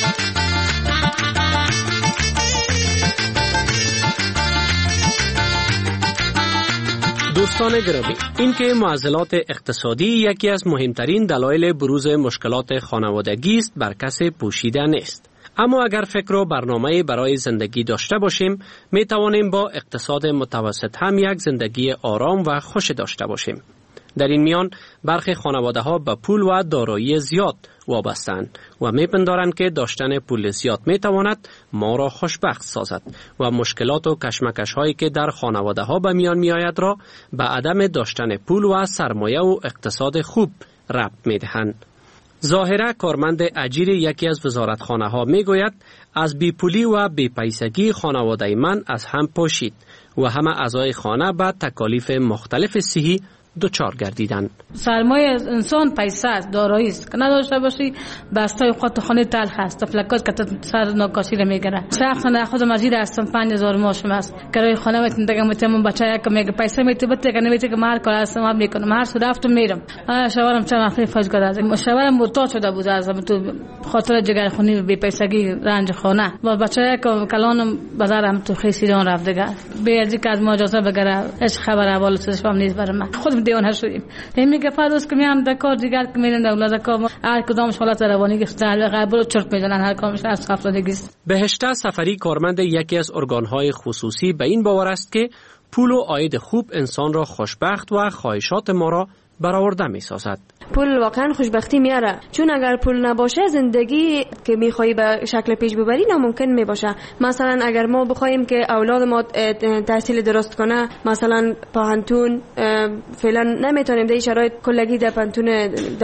دوستان گرامی، این که معضلات اقتصادی یکی از مهمترین دلایل بروز مشکلات خانوادگی است بر کس پوشیده نیست. اما اگر فکر و برنامه برای زندگی داشته باشیم، می توانیم با اقتصاد متوسط هم یک زندگی آرام و خوش داشته باشیم. در این میان برخی خانواده ها به پول و دارایی زیاد وابستند و میپندارند که داشتن پول زیاد میتواند ما را خوشبخت سازد و مشکلات و کشمکش هایی که در خانواده ها به میان میآید را به عدم داشتن پول و سرمایه و اقتصاد خوب ربط میدهند. ظاهرا کارمند اجیر یکی از وزارتخانه ها میگوید از بیپولی و بیپیسگی خانواده من از هم پاشید و همه اعضای خانه به تکالیف مختلف صحی دوچار گردیدند. سرمایه انسان پیسه است، دارایی است که نداشته باشی بسته اوقات خانه تلخ است، فلکات که سر ناکاسی را میگیره. شخصا خود مزید هستم پنج هزار ماشم است کرای خانه میتونم دیگه میتونم بچه یک میگه پیسه میتونم بده که نمیتونم که مار کار هستم هم میکنم هر سو رفتم میرم. شوهرم چند وقتی فوت کرده، شوهرم مرتاد شده بود از تو خاطر جگر خونی بی پیسگی رنج خانه و بچه یک کلانم بازارم تو خیسیدان رفت دیگه به ازی که از ما اجازه بگیره هیچ خبر اول چیزش هم نیست برام. خود دیوان ها شدیم. میگه فردوس که میام در کار دیگر که میرن اولاد کار هر کدامش حالت روانی گرفته قبل چرت میزنن هر کامش از افسردگی است. بهشته سفری کارمند یکی از ارگان‌های خصوصی به این باور است که پول و عاید خوب انسان را خوشبخت و خواهشات ما را برآورده می‌سازد. پول واقعا خوشبختی میاره، چون اگر پول نباشه زندگی که میخوایی به شکل پیش ببری ناممکن میباشه. مثلا اگر ما بخوایم که اولاد ما تحصیل درست کنه، مثلا پانتون فعلا نمیتونیم در شرایط کلگی در پانتون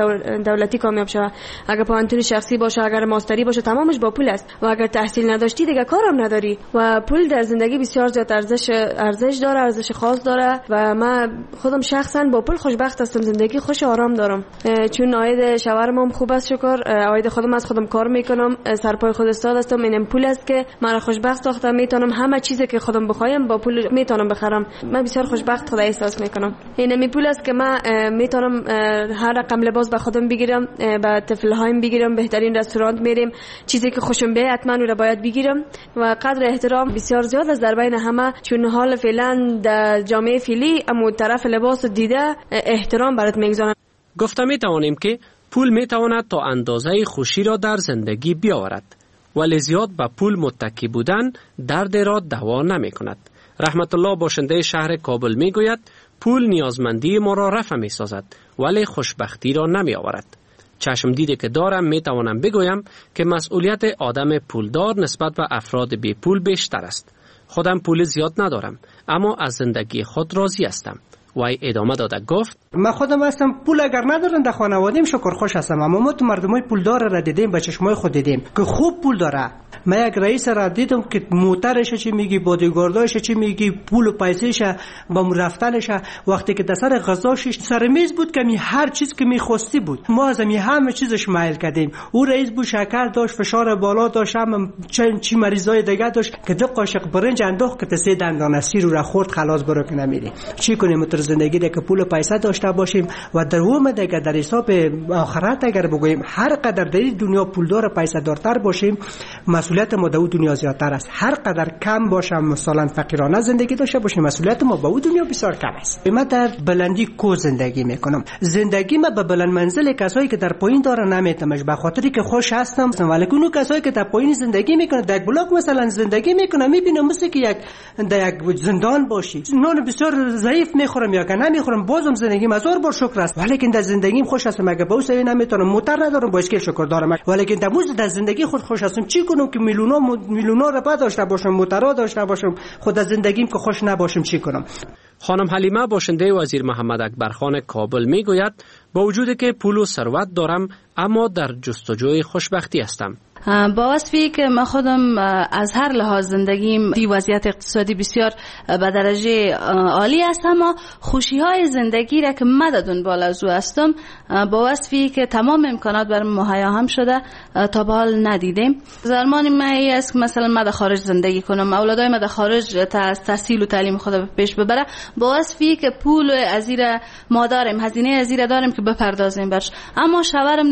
دولتی کامیاب شوه. اگر پانتون شخصی باشه، اگر ماستری باشه، تمامش با پول است و اگر تحصیل نداشتی دیگه کارم نداری و پول در زندگی بسیار زیاد ارزش ارزش داره، ارزش خاص داره و من خودم شخصا با پول خوشبخت هستم، زندگی خوش و آرام دارم. چون عاید شوهرم هم خوب است شکر، عاید خودم از خودم کار میکنم، سرپای خود استاد هستم. اینم پول است که من خوشبخت ساختم، میتونم همه چیزی که خودم بخوایم با پول میتونم بخرم. من بسیار خوشبخت خدا احساس میکنم. اینم پول است که من میتونم هر رقم لباس به خودم بگیرم، به طفلهایم بگیرم، بهترین رستوران میریم، چیزی که خوشم بیاد حتما اون را باید بگیرم و قدر احترام بسیار زیاد از در بین همه، چون حال فعلا در جامعه فعلی اما طرف لباس دیده احترام برات میگذارن. گفته می توانیم که پول می تواند تا اندازه خوشی را در زندگی بیاورد ولی زیاد به پول متکی بودن درد را دوا نمی کند. رحمت الله باشنده شهر کابل می گوید پول نیازمندی ما را رفع می سازد ولی خوشبختی را نمی آورد. چشم دیده که دارم می توانم بگویم که مسئولیت آدم پولدار نسبت به افراد بی پول بیشتر است. خودم پول زیاد ندارم اما از زندگی خود راضی هستم. وای ادامه داده گفت من خودم هستم پول اگر ندارم در خانواده‌ام شکر خوش هستم، اما ما تو مردمای پولدار را دیدیم، به چشمای خود دیدیم که خوب پول داره. من یک رئیس را دیدم که موترش چی میگی، بادیگارداش چی میگی، پول و پیسه‌ش با رفتنش، وقتی که در سر غذاش سر میز بود که می هر چیز که میخواستی بود، ما از می همه چیزش مایل کردیم. او رئیس بود، شکر داشت، فشار بالا داشت، هم چند چی مریضای دیگه داشت که دو قاشق برنج انداخت که سه دندان سیر رو خورد خلاص برو که نمیری. چی کنیم تو زندگی ده که پول و پیسه داشته باشیم و در اون دیگه در حساب آخرت اگر بگوییم هر قدر در دنیا پولدار و پیسه دارتر باشیم مسئولیت ما در اون دنیا زیادتر است. هر قدر کم باشم مثلا فقیرانه زندگی داشته باشیم مسئولیت ما با اون دنیا بسیار کم است. من در بلندی کو زندگی میکنم، زندگی ما به بلند منزل کسایی که در پایین داره نمیتمش به خاطری که خوش هستم، ولی اون کسایی که در پایین زندگی میکنن در بلاک مثلا زندگی میکنن میبینم مثل که یک در یک زندان باشی، نون بسیار ضعیف میخورم یا که نمیخورم بازم زندگی مزار بر شکر است، ولی که در زندگیم خوش هستم. اگه با سوی نمیتونم موتر ندارم با اسکل شکر دارم، ولی که در موز در زندگی خود خوش هستم. چی کنم که میلیونا میلیونا رو بعد داشته باشم، موترا داشته باشم، خود از زندگیم که خوش نباشم چی کنم؟ خانم حلیمه باشنده وزیر محمد اکبرخان کابل میگوید با وجودی که پول و ثروت دارم اما در جستجوی خوشبختی هستم. با وصفی که من خودم از هر لحاظ زندگیم دی وضعیت اقتصادی بسیار به درجه عالی است، اما خوشی های زندگی را که مددون بالا زو هستم با وصفی که تمام امکانات برام مهیا هم شده تا به حال ندیدیم. زرمانی من است که مثلا من در خارج زندگی کنم، اولادای من در خارج تحصیل و تعلیم خود پیش ببره، با وصفی که پول از ایره ما داریم، هزینه از ایره داریم که بپردازیم برش، اما شوهرم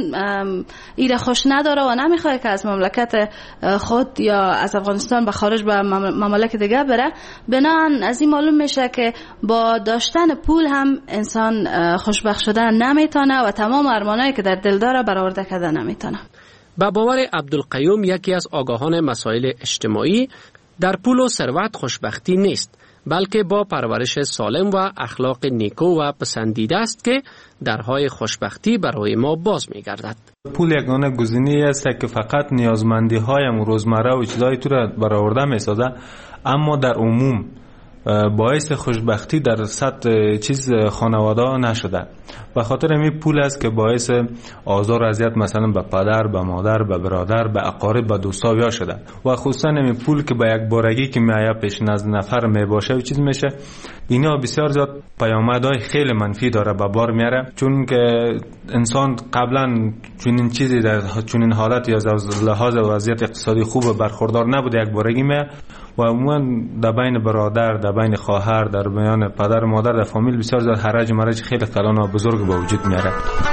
ایره خوش نداره و نمیخواد که از مملکت خود یا از افغانستان به خارج به مملکت دیگه بره. بنابراین از این معلوم میشه که با داشتن پول هم انسان خوشبخت شدن نمیتونه و تمام ارمانایی که در دل داره برآورده کردن نمیتونه. به باور عبدالقیوم یکی از آگاهان مسائل اجتماعی، در پول و ثروت خوشبختی نیست، بلکه با پرورش سالم و اخلاق نیکو و پسندیده است که درهای خوشبختی برای ما باز می گردد. پول یگانه گزینه‌ای است که فقط نیازمندی هایم روزمره و چیزای تو را برآورده می سازد، اما در عموم باعث خوشبختی در سطح چیز خانواده ها نشده. به خاطر این پول است که باعث آزار و اذیت مثلا به پدر، به مادر، به برادر، به اقارب، به دوستا ویا شده و خصوصا این پول که به یک بارگی که میآید پیش نزد نفر می باشه و چیز میشه، اینا بسیار زیاد پیامدهای خیلی منفی داره به بار میاره، چون که انسان قبلا چنین چیزی در چنین حالت یا از لحاظ وضعیت اقتصادی خوب برخوردار نبوده، یک بارگی می و عموما در بین برادر، در بین خواهر، در میان پدر و مادر، در فامیل بسیار زیاد حرج مرج خیلی کلان و بزرگ به وجود میاره.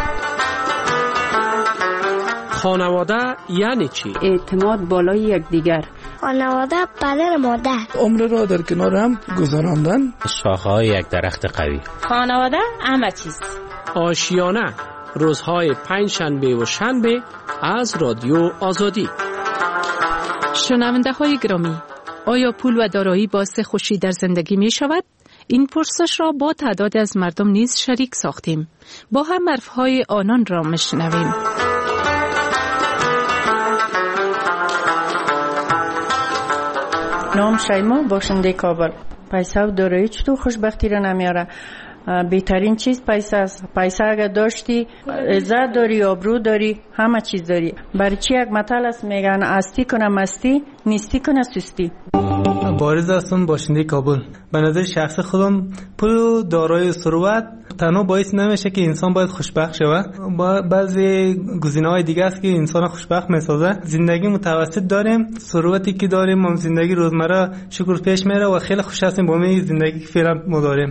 خانواده یعنی چی؟ اعتماد بالای یکدیگر. خانواده پدر مادر. عمر را در کنار هم گذراندن. شاخه‌های یک درخت قوی. خانواده همه چیز. آشیانه، روزهای پنج شنبه و شنبه از رادیو آزادی. شنونده های گرامی، آیا پول و دارایی باعث خوشی در زندگی می شود؟ این پرسش را با تعداد از مردم نیز شریک ساختیم. با هم حرفهای آنان را میشنویم. نام شیما، باشنده کابل. پیسه و دارایی چطور خوشبختی را نمیاره؟ بهترین چیز پیسه است. پیسه اگر داشتی عزت داری، آبرو داری، همه چیز داری. برای چی یک مثل است میگن استی کنه مستی، نیستی کنه سستی. بارز هستم، باشنده کابل. به نظر شخص خودم پول و دارایی و ثروت تنها باعث نمیشه که انسان باید خوشبخت شود. بعضی گزینه‌های دیگه است که انسان خوشبخت میسازه. زندگی متوسط داریم، ثروتی که داریم، هم زندگی روزمره شکر پیش میره و خیلی خوش هستیم با این زندگی که فعلا ما داریم.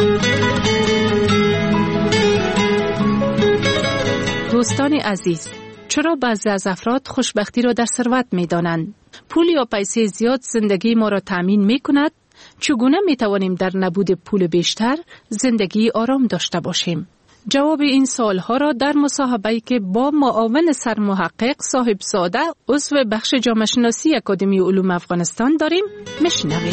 دوستان عزیز، چرا بعضی از افراد خوشبختی را در ثروت می دانند؟ پول یا پیسه زیاد زندگی ما را تأمین می کند؟ چگونه می توانیم در نبود پول بیشتر زندگی آرام داشته باشیم؟ جواب این سوالها را در مصاحبه‌ای که با معاون سرمحقق صاحب زاده عضو بخش جامعه شناسی اکادمی علوم افغانستان داریم. میشنویم.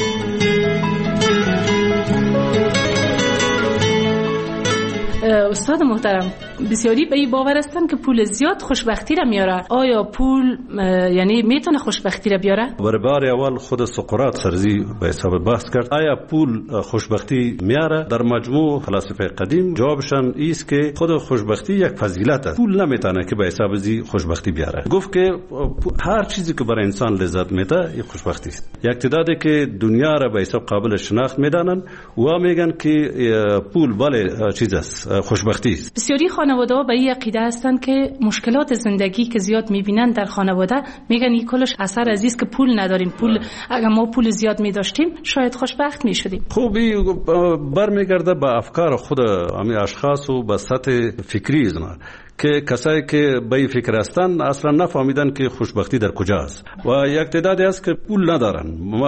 استاد محترم، بسیاری به این باور هستند که پول زیاد خوشبختی را میاره. آیا پول یعنی میتونه خوشبختی را بیاره؟ برای بار اول خود سقراط سرزی به حساب بحث کرد آیا پول خوشبختی میاره؟ در مجموع فلاسفه قدیم جوابشان ایست که خود خوشبختی یک فضیلت است. پول نمیتونه که به حساب زی خوشبختی بیاره. گفت که هر چیزی که برای انسان لذت میده این خوشبختی است. یک تعدادی که دنیا را به حساب قابل شناخت میدانن و میگن که پول بله چیز است، خوشبختی است. بسیاری خانواده‌ها به این عقیده هستند که مشکلات زندگی که زیاد میبینن در خانواده، میگن این کلش اثر از است که پول نداریم. پول اگر ما پول زیاد می‌داشتیم شاید خوشبخت می‌شدیم. خوبی برمیگرده به افکار خود همین اشخاص و به سطح فکری زنان که کسایی که به این فکر هستند اصلا نفهمیدن که خوشبختی در کجاست و یک تعدادی است که پول ندارن،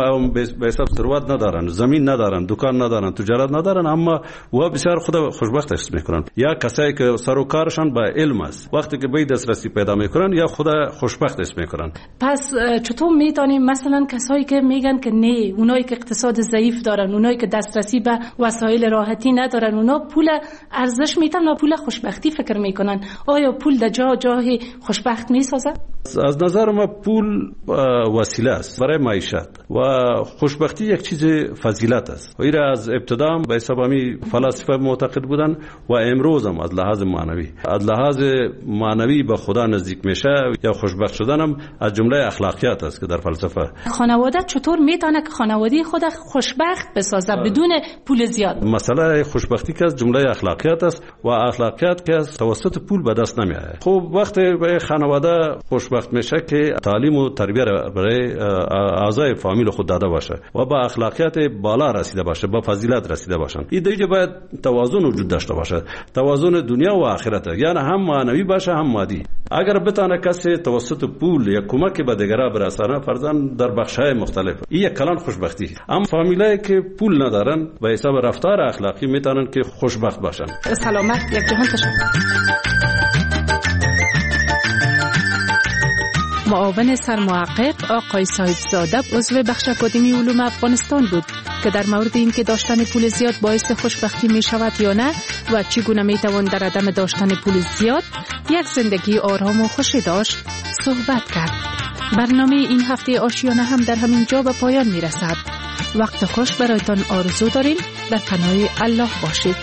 به حساب ثروت ندارن، زمین ندارن، دکان ندارن، تجارت ندارن، اما و بسیار خود خوشبخت حس میکنن. یا کسایی که سر و کارشان با علم است، وقتی که به دسترسی پیدا میکنن یا خود خوشبخت حس میکنن. پس چطور میتونیم مثلا کسایی که میگن که نه، اونایی که اقتصاد ضعیف دارن، اونایی که دسترسی به وسایل راحتی ندارن، اونا پول ارزش میتونن، پول خوشبختی فکر میکنن، آیا پول در جا جای خوشبخت می سازد؟ از نظر ما پول وسیله است برای معیشت و خوشبختی یک چیز فضیلت است و این از ابتدا به حساب همی فلاسفه معتقد بودن و امروز هم از لحاظ معنوی از لحاظ معنوی به خدا نزدیک میشه یا خوشبخت شدن هم از جمله اخلاقیات است که در فلسفه. خانواده چطور میتونه که خانواده خود خوشبخت بسازه بدون پول زیاد؟ مسئله خوشبختی که از جمله اخلاقیات است و اخلاقیات که از توسط پول به دست نمیاد. خب وقتی به خانواده خوشبخت میشه که تعلیم و تربیت برای اعضای فامیل خود داده باشه و با اخلاقیات بالا رسیده باشه، با فضیلت رسیده باشن. این دیگه باید توازن وجود داشته باشه، توازن دنیا و آخرت، یعنی هم معنوی باشه هم مادی. اگر بتونه کسی توسط پول یا کمک به دیگران برسانه، فرضاً در بخش‌های مختلف، این یک کلان خوشبختی. اما فامیلایی که پول ندارن به حساب رفتار اخلاقی میتونن که خوشبخت باشن. سلامت یک جهان تشکر. معاون سرمحقق آقای صاحبزاده عضو بخش اکادمی علوم افغانستان بود که در مورد اینکه داشتن پول زیاد باعث خوشبختی می شود یا نه و چگونه می توان در عدم داشتن پول زیاد یک زندگی آرام و خوشی داشت صحبت کرد. برنامه این هفته آشیانه هم در همین جا به پایان می رسد. وقت خوش برایتان آرزو داریم. در پناه الله باشید.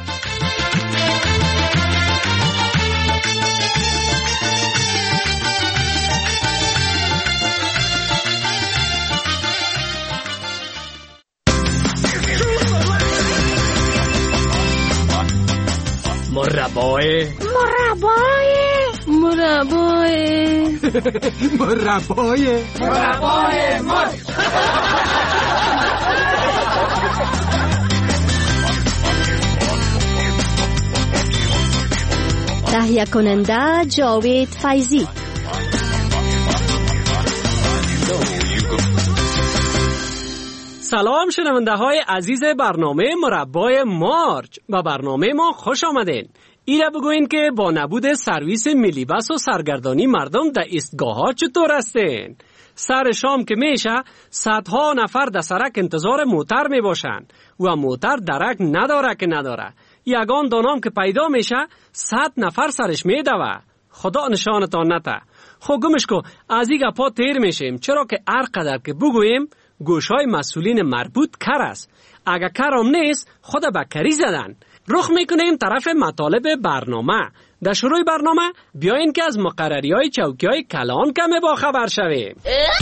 مربای مربای مربای مربای مربای مر تهیه کننده جاوید فیضی. سلام شنونده های عزیز برنامه مربای مارچ. و برنامه ما خوش آمدین. ایره بگوین که با نبود سرویس ملی بس و سرگردانی مردم در ایستگاه ها چطور هستین؟ سر شام که میشه صدها نفر در سرک انتظار موتر می باشن و موتر درک نداره که نداره. یگان دانام که پیدا میشه صد نفر سرش میدوه. خدا نشانتان نته. خب گمش کو از این گپا تیر میشیم، چرا که هر قدر که بگوییم گوشای مسئولین مربوط کر است. اگه کرم نیست خدا به کری زدن. رخ میکنیم طرف مطالب برنامه. در شروع برنامه بیاین که از مقرری های چوکی های کلان کمه با خبر شویم.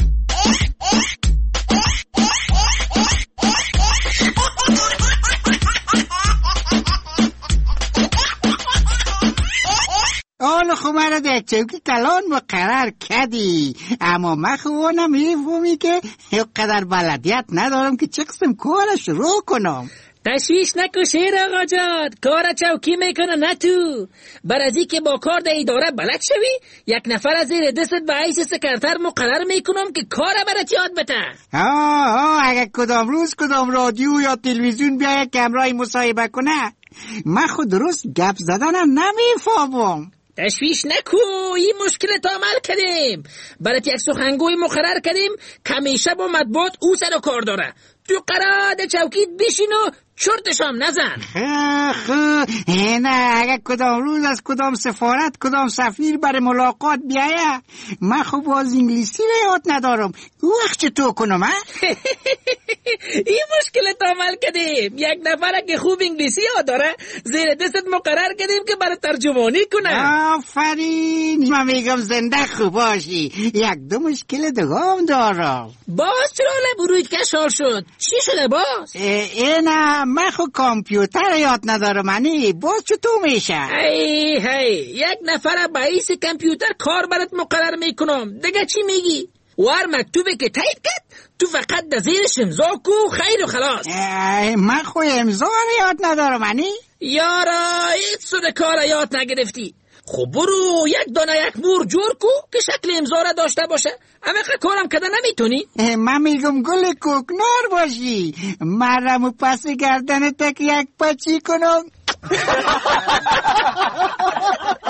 آن خو مرا در چوکی کلان مقرر کردی، اما من خو نمیفهمی که قدر بلدیت ندارم که چه قسم کار شروع کنم. تشویش نکو شیر آقا جان، کار چوکی میکنه نه تو. بر از این که با کار در اداره بلد شوی یک نفر از زیر دستت به حیث سکرتر مقرر میکنم که کار برات یاد بده. آه آه اگر کدام روز کدام رادیو یا تلویزیون بیا یک کمرای مصاحبه کنه، من خود درست گپ زدنم نمیفهمم. تشویش نکو، این مشکل تا عمل کردیم. برات یک سخنگوی مقرر کردیم که همیشه با مطبوعات او سر و کار داره. تو قرار چوکیت بشین و چرتشام نزن. خو نه اگر کدام روز از کدام سفارت کدام سفیر برای ملاقات بیایه، من خب باز انگلیسی رو یاد ندارم. او وقت چطور کنم ها؟ این مشکل تا عمل کردیم. یک نفر که خوب انگلیسی یاد داره زیر دستت مقرر کردیم که برای ترجمانی کنه. آفرین، من میگم زنده خوب باشی. یک دو مشکل دگام دارم. باز چرا لبرویت کشال شد؟ چی شده باز؟ اینا من خود کامپیوتر یاد ندارم. منی باز چطور میشه؟ هی هی یک نفر با ایس کامپیوتر کار برات مقرر میکنم. دیگه چی میگی؟ وار مکتوبه که تایید کرد تو فقط در زیرش امضا کو خیر و خلاص. من خود امضا رو یاد ندارم. منی یارا هیچ سود کار یاد نگرفتی. خب برو یک دانه یک مور جور کو که شکل امضا را داشته باشه. اما کارم کده نمیتونی؟ من میگم گل کوکنار باشی، مرمو پس گردن تک یک پچی کنم.